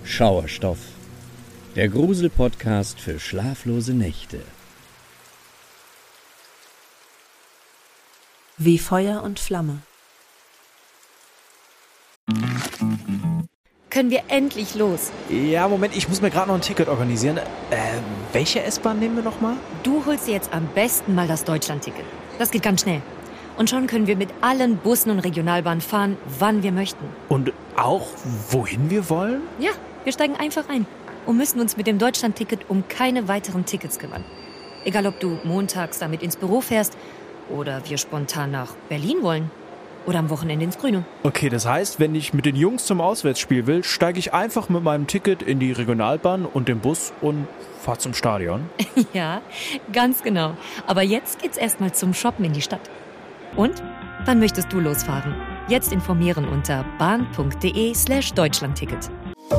Schauerstoff, der Grusel-Podcast für schlaflose Nächte. Wie Feuer und Flamme. Können wir endlich los? Ja, Moment, ich muss mir gerade noch ein Ticket organisieren. Welche S-Bahn nehmen wir nochmal? Du holst dir jetzt am besten mal das Deutschland-Ticket. Das geht ganz schnell. Und schon können wir mit allen Bussen und Regionalbahnen fahren, wann wir möchten. Und auch, wohin wir wollen? Ja, wir steigen einfach ein und müssen uns mit dem Deutschland-Ticket um keine weiteren Tickets kümmern. Egal, ob du montags damit ins Büro fährst oder wir spontan nach Berlin wollen oder am Wochenende ins Grüne. Okay, das heißt, wenn ich mit den Jungs zum Auswärtsspiel will, steige ich einfach mit meinem Ticket in die Regionalbahn und den Bus und fahre zum Stadion. Ja, ganz genau. Aber jetzt geht's erstmal zum Shoppen in die Stadt. Und? Wann möchtest du losfahren? Jetzt informieren unter bahn.de/Deutschlandticket.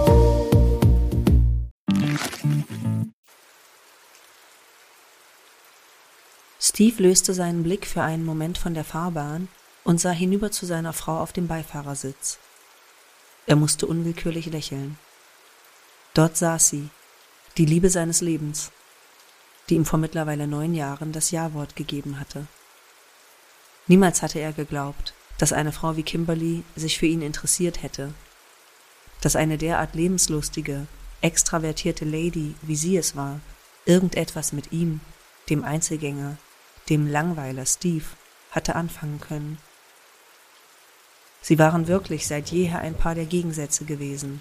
Steve löste seinen Blick für einen Moment von der Fahrbahn und sah hinüber zu seiner Frau auf dem Beifahrersitz. Er musste unwillkürlich lächeln. Dort saß sie, die Liebe seines Lebens, die ihm vor mittlerweile 9 Jahren das Ja-Wort gegeben hatte. Niemals hatte er geglaubt, dass eine Frau wie Kimberly sich für ihn interessiert hätte, dass eine derart lebenslustige, extravertierte Lady, wie sie es war, irgendetwas mit ihm, dem Einzelgänger, dem Langweiler Steve, hatte anfangen können. Sie waren wirklich seit jeher ein Paar der Gegensätze gewesen.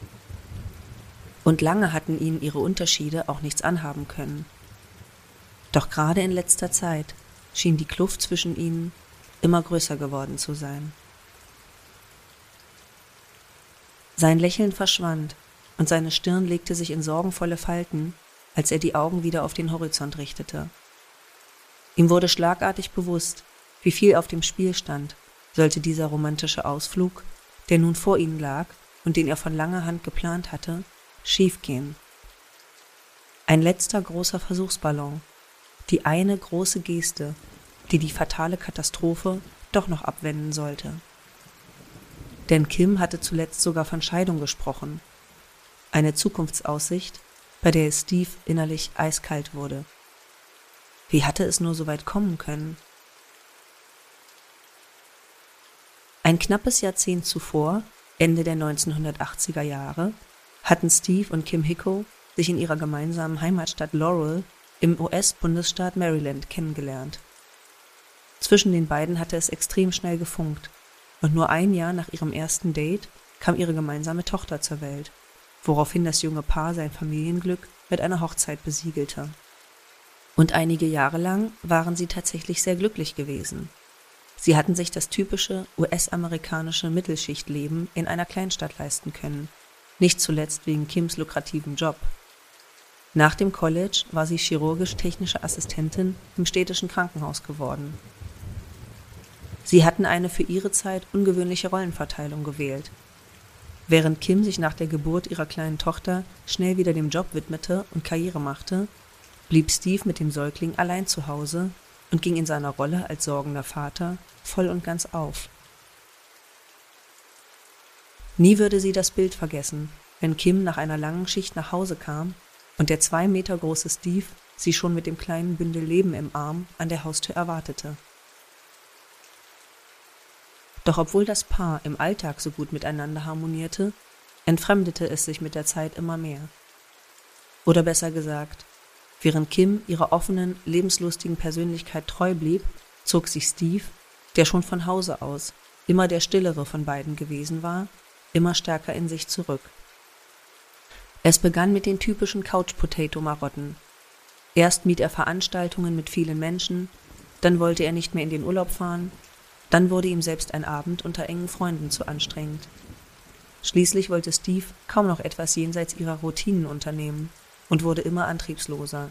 Und lange hatten ihnen ihre Unterschiede auch nichts anhaben können. Doch gerade in letzter Zeit schien die Kluft zwischen ihnen immer größer geworden zu sein. Sein Lächeln verschwand und seine Stirn legte sich in sorgenvolle Falten, als er die Augen wieder auf den Horizont richtete. Ihm wurde schlagartig bewusst, wie viel auf dem Spiel stand, sollte dieser romantische Ausflug, der nun vor ihnen lag und den er von langer Hand geplant hatte, schiefgehen. Ein letzter großer Versuchsballon, die eine große Geste, die die fatale Katastrophe doch noch abwenden sollte. Denn Kim hatte zuletzt sogar von Scheidung gesprochen, eine Zukunftsaussicht, bei der es Steve innerlich eiskalt wurde. Wie hatte es nur so weit kommen können? Ein knappes Jahrzehnt zuvor, Ende der 1980er Jahre, hatten Steve und Kim Hickow sich in ihrer gemeinsamen Heimatstadt Laurel im US-Bundesstaat Maryland kennengelernt. Zwischen den beiden hatte es extrem schnell gefunkt und nur ein Jahr nach ihrem ersten Date kam ihre gemeinsame Tochter zur Welt, woraufhin das junge Paar sein Familienglück mit einer Hochzeit besiegelte. Und einige Jahre lang waren sie tatsächlich sehr glücklich gewesen. Sie hatten sich das typische US-amerikanische Mittelschichtleben in einer Kleinstadt leisten können, nicht zuletzt wegen Kims lukrativen Job. Nach dem College war sie chirurgisch-technische Assistentin im städtischen Krankenhaus geworden. Sie hatten eine für ihre Zeit ungewöhnliche Rollenverteilung gewählt. Während Kim sich nach der Geburt ihrer kleinen Tochter schnell wieder dem Job widmete und Karriere machte, blieb Steve mit dem Säugling allein zu Hause und ging in seiner Rolle als sorgender Vater voll und ganz auf. Nie würde sie das Bild vergessen, wenn Kim nach einer langen Schicht nach Hause kam und der 2 Meter große Steve sie schon mit dem kleinen Bündel Leben im Arm an der Haustür erwartete. Doch obwohl das Paar im Alltag so gut miteinander harmonierte, entfremdete es sich mit der Zeit immer mehr. Oder besser gesagt, während Kim ihrer offenen, lebenslustigen Persönlichkeit treu blieb, zog sich Steve, der schon von Hause aus immer der stillere von beiden gewesen war, immer stärker in sich zurück. Es begann mit den typischen Couch-Potato-Marotten. Erst mied er Veranstaltungen mit vielen Menschen, dann wollte er nicht mehr in den Urlaub fahren, dann wurde ihm selbst ein Abend unter engen Freunden zu anstrengend. Schließlich wollte Steve kaum noch etwas jenseits ihrer Routinen unternehmen und wurde immer antriebsloser.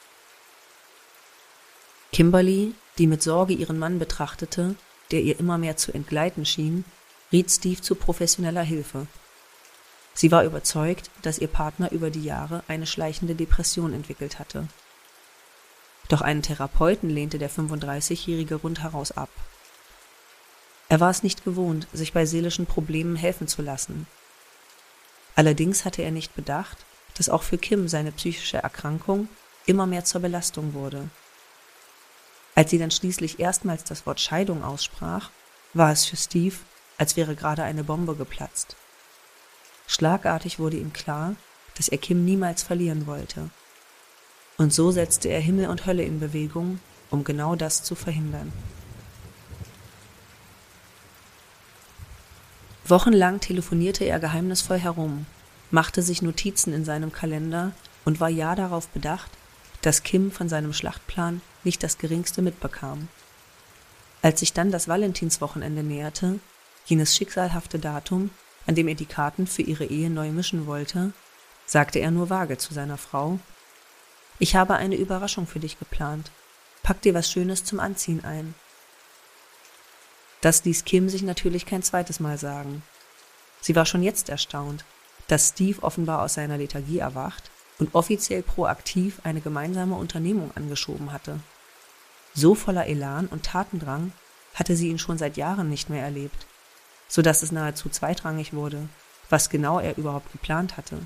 Kimberly, die mit Sorge ihren Mann betrachtete, der ihr immer mehr zu entgleiten schien, riet Steve zu professioneller Hilfe. Sie war überzeugt, dass ihr Partner über die Jahre eine schleichende Depression entwickelt hatte. Doch einen Therapeuten lehnte der 35-Jährige rundheraus ab. Er war es nicht gewohnt, sich bei seelischen Problemen helfen zu lassen. Allerdings hatte er nicht bedacht, dass auch für Kim seine psychische Erkrankung immer mehr zur Belastung wurde. Als sie dann schließlich erstmals das Wort Scheidung aussprach, war es für Steve, als wäre gerade eine Bombe geplatzt. Schlagartig wurde ihm klar, dass er Kim niemals verlieren wollte. Und so setzte er Himmel und Hölle in Bewegung, um genau das zu verhindern. Wochenlang telefonierte er geheimnisvoll herum, machte sich Notizen in seinem Kalender und war ja darauf bedacht, dass Kim von seinem Schlachtplan nicht das Geringste mitbekam. Als sich dann das Valentinswochenende näherte, jenes schicksalhafte Datum, an dem er die Karten für ihre Ehe neu mischen wollte, sagte er nur vage zu seiner Frau: »Ich habe eine Überraschung für dich geplant. Pack dir was Schönes zum Anziehen ein.« Das ließ Kim sich natürlich kein zweites Mal sagen. Sie war schon jetzt erstaunt, dass Steve offenbar aus seiner Lethargie erwacht und offiziell proaktiv eine gemeinsame Unternehmung angeschoben hatte. So voller Elan und Tatendrang hatte sie ihn schon seit Jahren nicht mehr erlebt, sodass es nahezu zweitrangig wurde, was genau er überhaupt geplant hatte.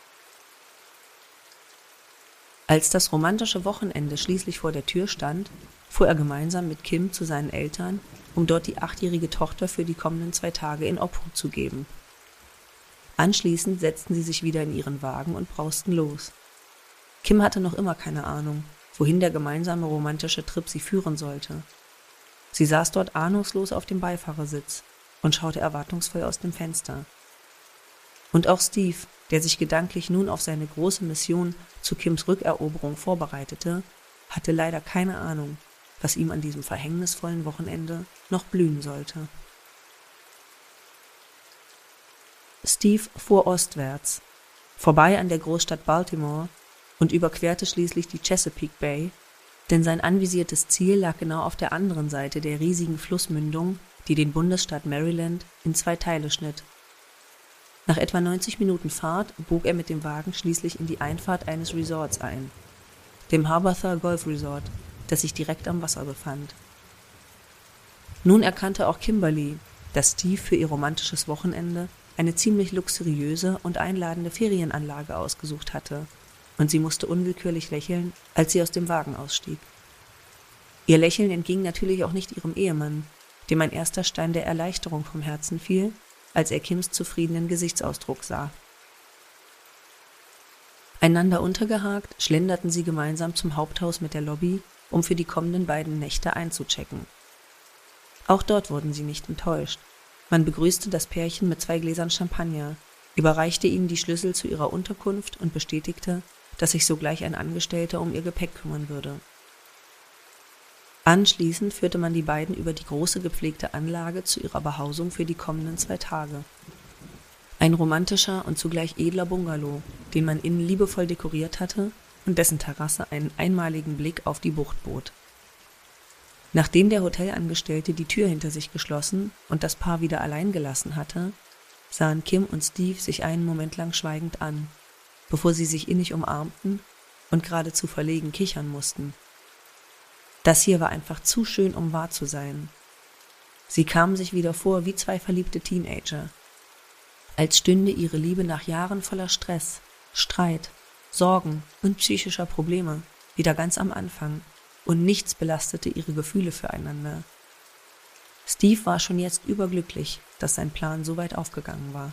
Als das romantische Wochenende schließlich vor der Tür stand, fuhr er gemeinsam mit Kim zu seinen Eltern, um dort die 8-jährige Tochter für die kommenden 2 Tage in Obhut zu geben. Anschließend setzten sie sich wieder in ihren Wagen und brausten los. Kim hatte noch immer keine Ahnung, wohin der gemeinsame romantische Trip sie führen sollte. Sie saß dort ahnungslos auf dem Beifahrersitz und schaute erwartungsvoll aus dem Fenster. Und auch Steve, der sich gedanklich nun auf seine große Mission zu Kims Rückeroberung vorbereitete, hatte leider keine Ahnung, was ihm an diesem verhängnisvollen Wochenende noch blühen sollte. Steve fuhr ostwärts, vorbei an der Großstadt Baltimore und überquerte schließlich die Chesapeake Bay, denn sein anvisiertes Ziel lag genau auf der anderen Seite der riesigen Flussmündung, die den Bundesstaat Maryland in 2 Teile schnitt. Nach etwa 90 Minuten Fahrt bog er mit dem Wagen schließlich in die Einfahrt eines Resorts ein, dem Harbour Golf Resort, das sich direkt am Wasser befand. Nun erkannte auch Kimberly, dass Steve für ihr romantisches Wochenende eine ziemlich luxuriöse und einladende Ferienanlage ausgesucht hatte, und sie musste unwillkürlich lächeln, als sie aus dem Wagen ausstieg. Ihr Lächeln entging natürlich auch nicht ihrem Ehemann, dem ein erster Stein der Erleichterung vom Herzen fiel, als er Kims zufriedenen Gesichtsausdruck sah. Einander untergehakt schlenderten sie gemeinsam zum Haupthaus mit der Lobby, um für die kommenden beiden Nächte einzuchecken. Auch dort wurden sie nicht enttäuscht. Man begrüßte das Pärchen mit 2 Gläsern Champagner, überreichte ihnen die Schlüssel zu ihrer Unterkunft und bestätigte, dass sich sogleich ein Angestellter um ihr Gepäck kümmern würde. Anschließend führte man die beiden über die große gepflegte Anlage zu ihrer Behausung für die kommenden 2 Tage. Ein romantischer und zugleich edler Bungalow, den man innen liebevoll dekoriert hatte und dessen Terrasse einen einmaligen Blick auf die Bucht bot. Nachdem der Hotelangestellte die Tür hinter sich geschlossen und das Paar wieder allein gelassen hatte, sahen Kim und Steve sich einen Moment lang schweigend an, bevor sie sich innig umarmten und geradezu verlegen kichern mussten. Das hier war einfach zu schön, um wahr zu sein. Sie kamen sich wieder vor wie 2 verliebte Teenager, als stünde ihre Liebe nach Jahren voller Stress, Streit, Sorgen und psychischer Probleme wieder ganz am Anfang, und nichts belastete ihre Gefühle füreinander. Steve war schon jetzt überglücklich, dass sein Plan so weit aufgegangen war.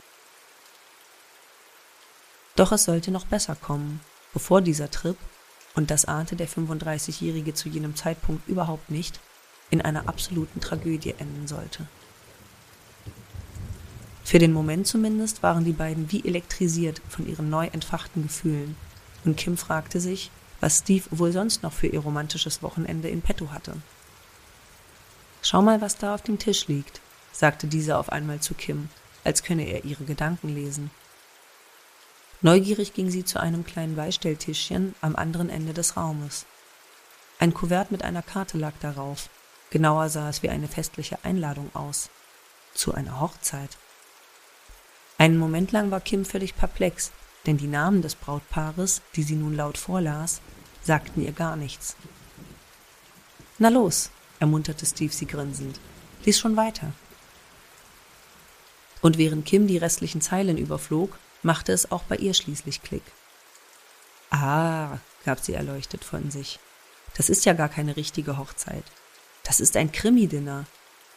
Doch es sollte noch besser kommen, bevor dieser Trip, und das ahnte der 35-Jährige zu jenem Zeitpunkt überhaupt nicht, in einer absoluten Tragödie enden sollte. Für den Moment zumindest waren die beiden wie elektrisiert von ihren neu entfachten Gefühlen, und Kim fragte sich, was Steve wohl sonst noch für ihr romantisches Wochenende in petto hatte. »Schau mal, was da auf dem Tisch liegt«, sagte dieser auf einmal zu Kim, als könne er ihre Gedanken lesen. Neugierig ging sie zu einem kleinen Beistelltischchen am anderen Ende des Raumes. Ein Kuvert mit einer Karte lag darauf, genauer sah es wie eine festliche Einladung aus. Zu einer Hochzeit. Einen Moment lang war Kim völlig perplex, denn die Namen des Brautpaares, die sie nun laut vorlas, sagten ihr gar nichts. »Na los«, ermunterte Steve sie grinsend, »lies schon weiter.« Und während Kim die restlichen Zeilen überflog, machte es auch bei ihr schließlich Klick. Ah, gab sie erleuchtet von sich. Das ist ja gar keine richtige Hochzeit. Das ist ein Krimi-Dinner.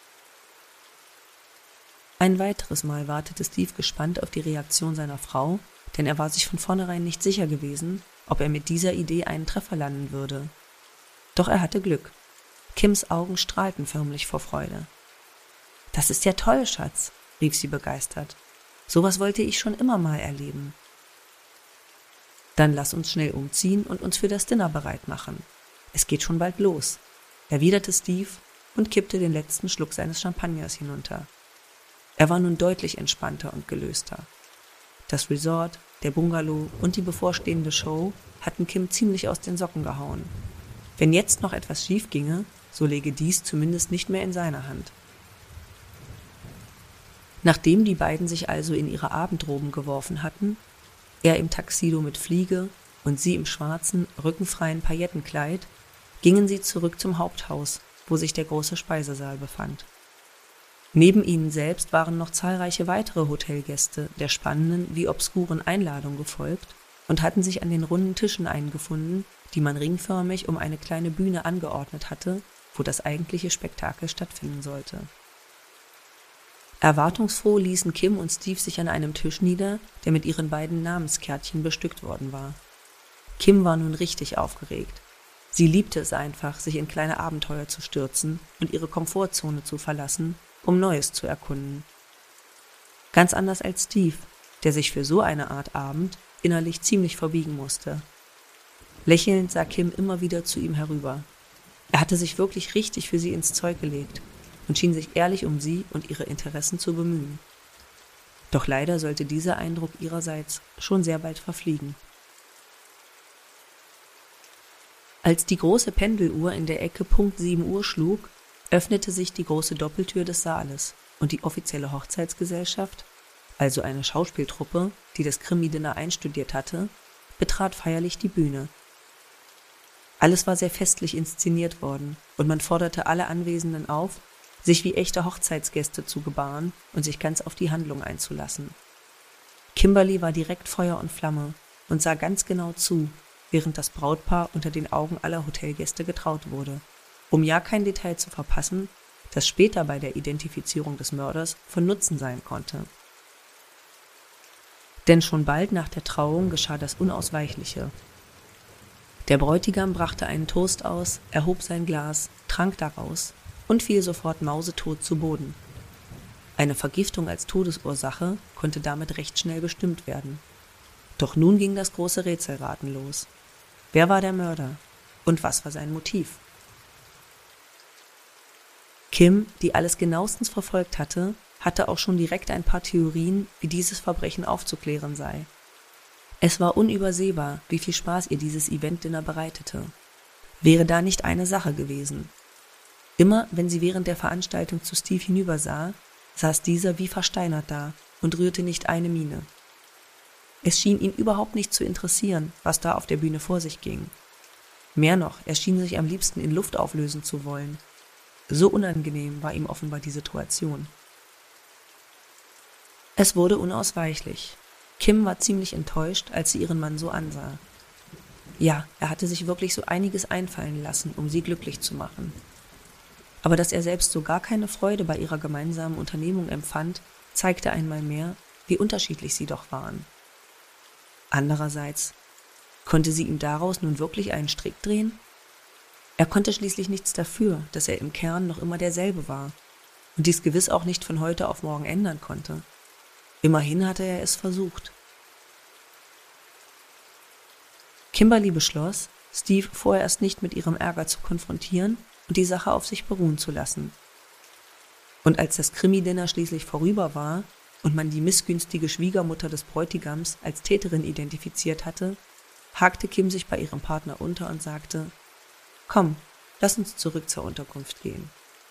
Ein weiteres Mal wartete Steve gespannt auf die Reaktion seiner Frau, denn er war sich von vornherein nicht sicher gewesen, ob er mit dieser Idee einen Treffer landen würde. Doch er hatte Glück. Kims Augen strahlten förmlich vor Freude. »Das ist ja toll, Schatz«, rief sie begeistert. »Sowas wollte ich schon immer mal erleben.« »Dann lass uns schnell umziehen und uns für das Dinner bereit machen. Es geht schon bald los«, erwiderte Steve und kippte den letzten Schluck seines Champagners hinunter. Er war nun deutlich entspannter und gelöster. Das Resort, der Bungalow und die bevorstehende Show hatten Kim ziemlich aus den Socken gehauen. Wenn jetzt noch etwas schief ginge, so läge dies zumindest nicht mehr in seiner Hand. Nachdem die beiden sich also in ihre Abendroben geworfen hatten, er im Tuxedo mit Fliege und sie im schwarzen, rückenfreien Paillettenkleid, gingen sie zurück zum Haupthaus, wo sich der große Speisesaal befand. Neben ihnen selbst waren noch zahlreiche weitere Hotelgäste der spannenden wie obskuren Einladung gefolgt und hatten sich an den runden Tischen eingefunden, die man ringförmig um eine kleine Bühne angeordnet hatte, wo das eigentliche Spektakel stattfinden sollte. Erwartungsfroh ließen Kim und Steve sich an einem Tisch nieder, der mit ihren beiden Namenskärtchen bestückt worden war. Kim war nun richtig aufgeregt. Sie liebte es einfach, sich in kleine Abenteuer zu stürzen und ihre Komfortzone zu verlassen, um Neues zu erkunden. Ganz anders als Steve, der sich für so eine Art Abend innerlich ziemlich verbiegen musste. Lächelnd sah Kim immer wieder zu ihm herüber. Er hatte sich wirklich richtig für sie ins Zeug gelegt und schien sich ehrlich um sie und ihre Interessen zu bemühen. Doch leider sollte dieser Eindruck ihrerseits schon sehr bald verfliegen. Als die große Pendeluhr in der Ecke Punkt 7 Uhr schlug, öffnete sich die große Doppeltür des Saales und die offizielle Hochzeitsgesellschaft, also eine Schauspieltruppe, die das Krimi-Dinner einstudiert hatte, betrat feierlich die Bühne. Alles war sehr festlich inszeniert worden und man forderte alle Anwesenden auf, sich wie echte Hochzeitsgäste zu gebaren und sich ganz auf die Handlung einzulassen. Kimberly war direkt Feuer und Flamme und sah ganz genau zu, während das Brautpaar unter den Augen aller Hotelgäste getraut wurde, um ja kein Detail zu verpassen, das später bei der Identifizierung des Mörders von Nutzen sein konnte. Denn schon bald nach der Trauung geschah das Unausweichliche. Der Bräutigam brachte einen Toast aus, erhob sein Glas, trank daraus und fiel sofort mausetot zu Boden. Eine Vergiftung als Todesursache konnte damit recht schnell bestimmt werden. Doch nun ging das große Rätselraten los. Wer war der Mörder? Und was war sein Motiv? Kim, die alles genauestens verfolgt hatte, hatte auch schon direkt ein paar Theorien, wie dieses Verbrechen aufzuklären sei. Es war unübersehbar, wie viel Spaß ihr dieses Event-Dinner bereitete. Wäre da nicht eine Sache gewesen? Immer, wenn sie während der Veranstaltung zu Steve hinübersah, saß dieser wie versteinert da und rührte nicht eine Miene. Es schien ihn überhaupt nicht zu interessieren, was da auf der Bühne vor sich ging. Mehr noch, er schien sich am liebsten in Luft auflösen zu wollen. So unangenehm war ihm offenbar die Situation. Es wurde unausweichlich. Kim war ziemlich enttäuscht, als sie ihren Mann so ansah. Ja, er hatte sich wirklich so einiges einfallen lassen, um sie glücklich zu machen. Aber dass er selbst so gar keine Freude bei ihrer gemeinsamen Unternehmung empfand, zeigte einmal mehr, wie unterschiedlich sie doch waren. Andererseits, konnte sie ihm daraus nun wirklich einen Strick drehen? Er konnte schließlich nichts dafür, dass er im Kern noch immer derselbe war und dies gewiss auch nicht von heute auf morgen ändern konnte. Immerhin hatte er es versucht. Kimberly beschloss, Steve vorerst nicht mit ihrem Ärger zu konfrontieren und die Sache auf sich beruhen zu lassen. Und als das Krimi-Dinner schließlich vorüber war und man die missgünstige Schwiegermutter des Bräutigams als Täterin identifiziert hatte, hakte Kim sich bei ihrem Partner unter und sagte: »Komm, lass uns zurück zur Unterkunft gehen.«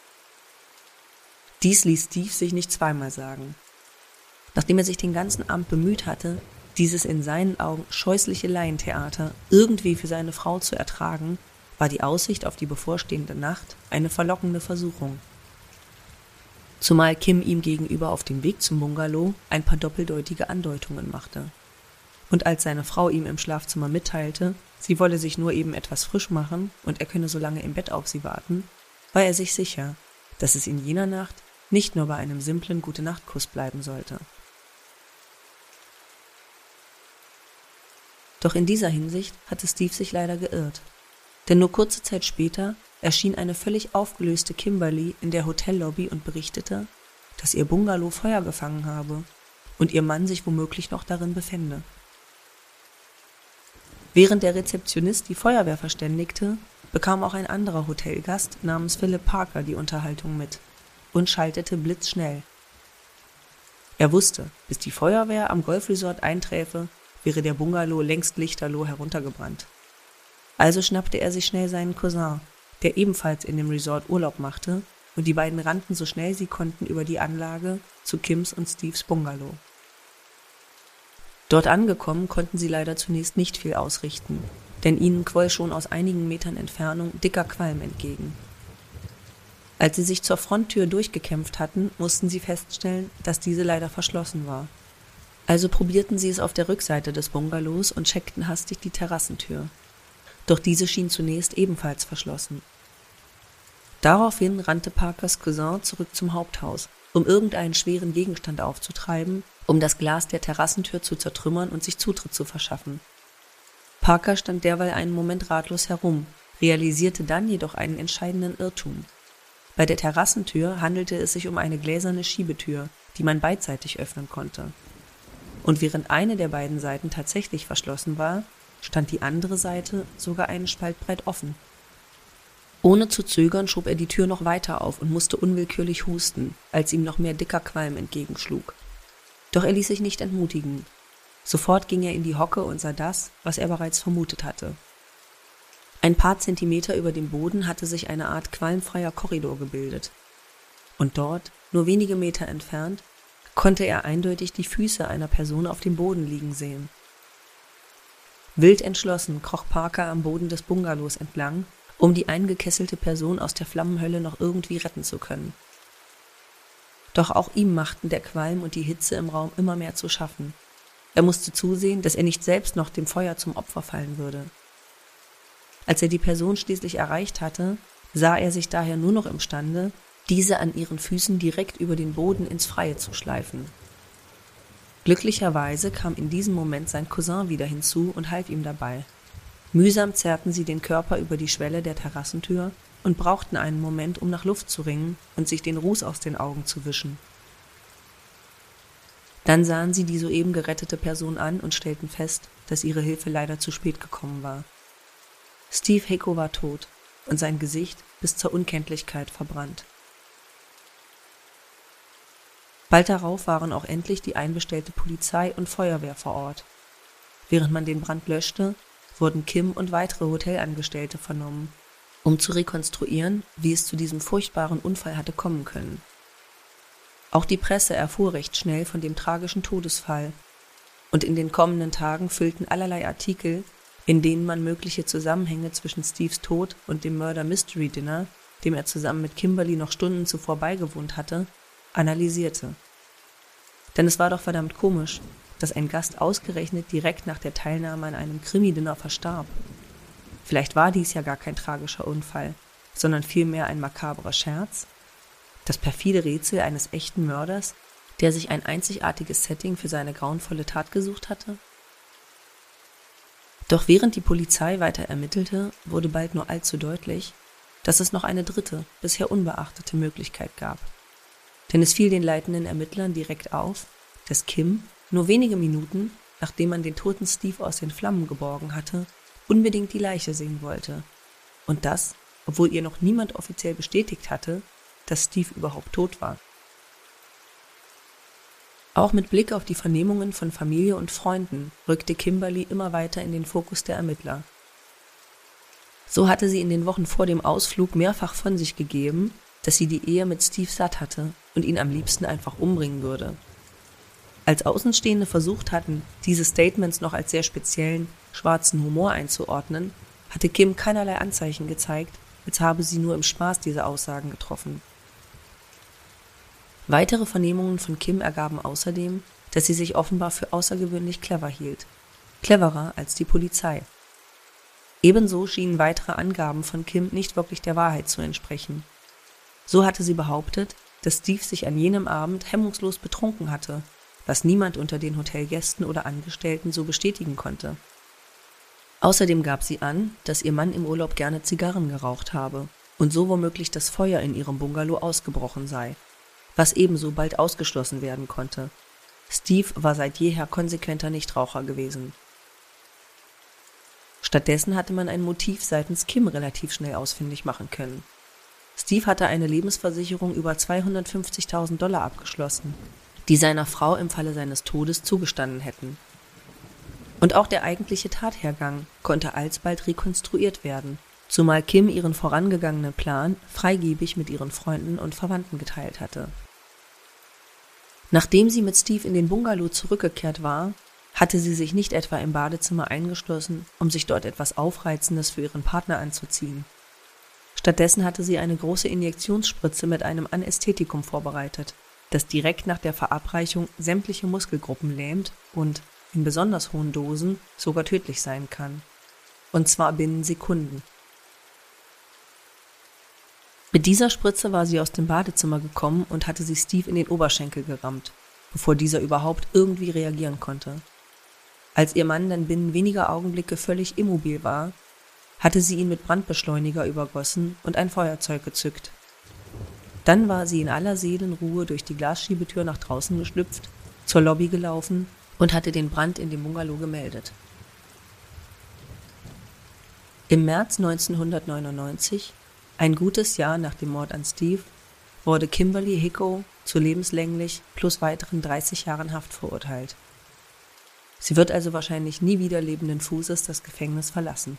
Dies ließ Steve sich nicht zweimal sagen. Nachdem er sich den ganzen Abend bemüht hatte, dieses in seinen Augen scheußliche Laientheater irgendwie für seine Frau zu ertragen, war die Aussicht auf die bevorstehende Nacht eine verlockende Versuchung. zumal Kim ihm gegenüber auf dem Weg zum Bungalow ein paar doppeldeutige Andeutungen machte. Und als seine Frau ihm im Schlafzimmer mitteilte, sie wolle sich nur eben etwas frisch machen und er könne so lange im Bett auf sie warten, war er sich sicher, dass es in jener Nacht nicht nur bei einem simplen Gute-Nacht-Kuss bleiben sollte. Doch in dieser Hinsicht hatte Steve sich leider geirrt. Denn nur kurze Zeit später erschien eine völlig aufgelöste Kimberly in der Hotellobby und berichtete, dass ihr Bungalow Feuer gefangen habe und ihr Mann sich womöglich noch darin befände. Während der Rezeptionist die Feuerwehr verständigte, bekam auch ein anderer Hotelgast namens Philip Parker die Unterhaltung mit und schaltete blitzschnell. Er wusste, bis die Feuerwehr am Golfresort einträfe, wäre der Bungalow längst lichterloh heruntergebrannt. Also schnappte er sich schnell seinen Cousin, der ebenfalls in dem Resort Urlaub machte, und die beiden rannten so schnell sie konnten über die Anlage zu Kims und Steves Bungalow. Dort angekommen konnten sie leider zunächst nicht viel ausrichten, denn ihnen quoll schon aus einigen Metern Entfernung dicker Qualm entgegen. Als sie sich zur Fronttür durchgekämpft hatten, mussten sie feststellen, dass diese leider verschlossen war. Also probierten sie es auf der Rückseite des Bungalows und checkten hastig die Terrassentür. Doch diese schien zunächst ebenfalls verschlossen. Daraufhin rannte Parkers Cousin zurück zum Haupthaus, um irgendeinen schweren Gegenstand aufzutreiben, um das Glas der Terrassentür zu zertrümmern und sich Zutritt zu verschaffen. Parker stand derweil einen Moment ratlos herum, realisierte dann jedoch einen entscheidenden Irrtum. Bei der Terrassentür handelte es sich um eine gläserne Schiebetür, die man beidseitig öffnen konnte. Und während eine der beiden Seiten tatsächlich verschlossen war, stand die andere Seite sogar einen Spalt breit offen. Ohne zu zögern schob er die Tür noch weiter auf und musste unwillkürlich husten, als ihm noch mehr dicker Qualm entgegenschlug. Doch er ließ sich nicht entmutigen. Sofort ging er in die Hocke und sah das, was er bereits vermutet hatte. Ein paar Zentimeter über dem Boden hatte sich eine Art qualmfreier Korridor gebildet. Und dort, nur wenige Meter entfernt, konnte er eindeutig die Füße einer Person auf dem Boden liegen sehen. Wild entschlossen kroch Parker am Boden des Bungalows entlang, um die eingekesselte Person aus der Flammenhölle noch irgendwie retten zu können. Doch auch ihm machten der Qualm und die Hitze im Raum immer mehr zu schaffen. Er musste zusehen, dass er nicht selbst noch dem Feuer zum Opfer fallen würde. Als er die Person schließlich erreicht hatte, sah er sich daher nur noch imstande, diese an ihren Füßen direkt über den Boden ins Freie zu schleifen. Glücklicherweise kam in diesem Moment sein Cousin wieder hinzu und half ihm dabei. Mühsam zerrten sie den Körper über die Schwelle der Terrassentür und brauchten einen Moment, um nach Luft zu ringen und sich den Ruß aus den Augen zu wischen. Dann sahen sie die soeben gerettete Person an und stellten fest, dass ihre Hilfe leider zu spät gekommen war. Steve Hicko war tot und sein Gesicht bis zur Unkenntlichkeit verbrannt. Bald darauf waren auch endlich die einbestellte Polizei und Feuerwehr vor Ort. Während man den Brand löschte, wurden Kim und weitere Hotelangestellte vernommen, um zu rekonstruieren, wie es zu diesem furchtbaren Unfall hatte kommen können. Auch die Presse erfuhr recht schnell von dem tragischen Todesfall, und in den kommenden Tagen füllten allerlei Artikel, in denen man mögliche Zusammenhänge zwischen Steves Tod und dem Murder Mystery Dinner, dem er zusammen mit Kimberly noch Stunden zuvor beigewohnt hatte, analysierte. Denn es war doch verdammt komisch, dass ein Gast ausgerechnet direkt nach der Teilnahme an einem Krimi-Dinner verstarb. Vielleicht war dies ja gar kein tragischer Unfall, sondern vielmehr ein makabrer Scherz, das perfide Rätsel eines echten Mörders, der sich ein einzigartiges Setting für seine grauenvolle Tat gesucht hatte. Doch während die Polizei weiter ermittelte, wurde bald nur allzu deutlich, dass es noch eine dritte, bisher unbeachtete Möglichkeit gab. Denn es fiel den leitenden Ermittlern direkt auf, dass Kim nur wenige Minuten, nachdem man den toten Steve aus den Flammen geborgen hatte, unbedingt die Leiche sehen wollte. Und das, obwohl ihr noch niemand offiziell bestätigt hatte, dass Steve überhaupt tot war. Auch mit Blick auf die Vernehmungen von Familie und Freunden rückte Kimberly immer weiter in den Fokus der Ermittler. So hatte sie in den Wochen vor dem Ausflug mehrfach von sich gegeben, dass sie die Ehe mit Steve satt hatte und ihn am liebsten einfach umbringen würde. Als Außenstehende versucht hatten, diese Statements noch als sehr speziellen, schwarzen Humor einzuordnen, hatte Kim keinerlei Anzeichen gezeigt, als habe sie nur im Spaß diese Aussagen getroffen. Weitere Vernehmungen von Kim ergaben außerdem, dass sie sich offenbar für außergewöhnlich clever hielt. Cleverer als die Polizei. Ebenso schienen weitere Angaben von Kim nicht wirklich der Wahrheit zu entsprechen. So hatte sie behauptet, dass Steve sich an jenem Abend hemmungslos betrunken hatte, was niemand unter den Hotelgästen oder Angestellten so bestätigen konnte. Außerdem gab sie an, dass ihr Mann im Urlaub gerne Zigarren geraucht habe und so womöglich das Feuer in ihrem Bungalow ausgebrochen sei, was ebenso bald ausgeschlossen werden konnte. Steve war seit jeher konsequenter Nichtraucher gewesen. Stattdessen hatte man ein Motiv seitens Kim relativ schnell ausfindig machen können. Steve hatte eine Lebensversicherung über $250.000 abgeschlossen, die seiner Frau im Falle seines Todes zugestanden hätten. Und auch der eigentliche Tathergang konnte alsbald rekonstruiert werden, zumal Kim ihren vorangegangenen Plan freigebig mit ihren Freunden und Verwandten geteilt hatte. Nachdem sie mit Steve in den Bungalow zurückgekehrt war, hatte sie sich nicht etwa im Badezimmer eingeschlossen, um sich dort etwas Aufreizendes für ihren Partner anzuziehen. Stattdessen hatte sie eine große Injektionsspritze mit einem Anästhetikum vorbereitet, das direkt nach der Verabreichung sämtliche Muskelgruppen lähmt und, in besonders hohen Dosen, sogar tödlich sein kann. Und zwar binnen Sekunden. Mit dieser Spritze war sie aus dem Badezimmer gekommen und hatte sie Steve in den Oberschenkel gerammt, bevor dieser überhaupt irgendwie reagieren konnte. Als ihr Mann dann binnen weniger Augenblicke völlig immobil war, hatte sie ihn mit Brandbeschleuniger übergossen und ein Feuerzeug gezückt. Dann war sie in aller Seelenruhe durch die Glasschiebetür nach draußen geschlüpft, zur Lobby gelaufen und hatte den Brand in dem Bungalow gemeldet. Im März 1999, ein gutes Jahr nach dem Mord an Steve, wurde Kimberly Hicko zu lebenslänglich plus weiteren 30 Jahren Haft verurteilt. Sie wird also wahrscheinlich nie wieder lebenden Fußes das Gefängnis verlassen.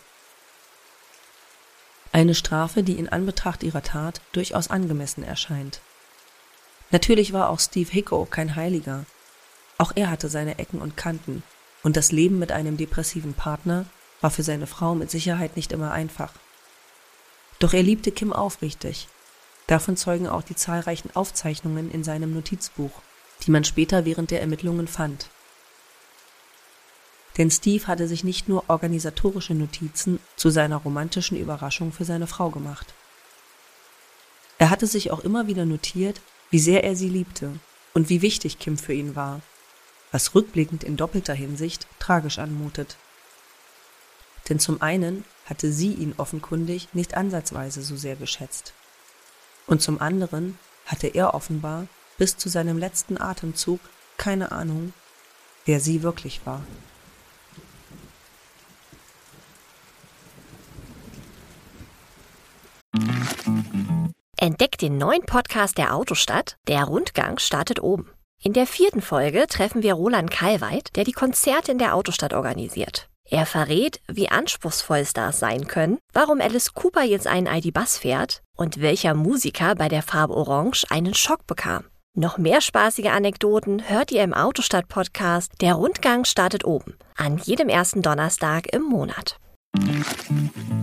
Eine Strafe, die in Anbetracht ihrer Tat durchaus angemessen erscheint. Natürlich war auch Steve Hicko kein Heiliger. Auch er hatte seine Ecken und Kanten, und das Leben mit einem depressiven Partner war für seine Frau mit Sicherheit nicht immer einfach. Doch er liebte Kim aufrichtig. Davon zeugen auch die zahlreichen Aufzeichnungen in seinem Notizbuch, die man später während der Ermittlungen fand. Denn Steve hatte sich nicht nur organisatorische Notizen zu seiner romantischen Überraschung für seine Frau gemacht. Er hatte sich auch immer wieder notiert, wie sehr er sie liebte und wie wichtig Kim für ihn war, was rückblickend in doppelter Hinsicht tragisch anmutet. Denn zum einen hatte sie ihn offenkundig nicht ansatzweise so sehr geschätzt. Und zum anderen hatte er offenbar bis zu seinem letzten Atemzug keine Ahnung, wer sie wirklich war. Entdeckt den neuen Podcast der Autostadt. Der Rundgang startet oben. In der 4. Folge treffen wir Roland Kalweit, der die Konzerte in der Autostadt organisiert. Er verrät, wie anspruchsvoll Stars sein können, warum Alice Cooper jetzt einen ID.Buzz fährt und welcher Musiker bei der Farbe Orange einen Schock bekam. Noch mehr spaßige Anekdoten hört ihr im Autostadt-Podcast Der Rundgang startet oben, an jedem ersten Donnerstag im Monat.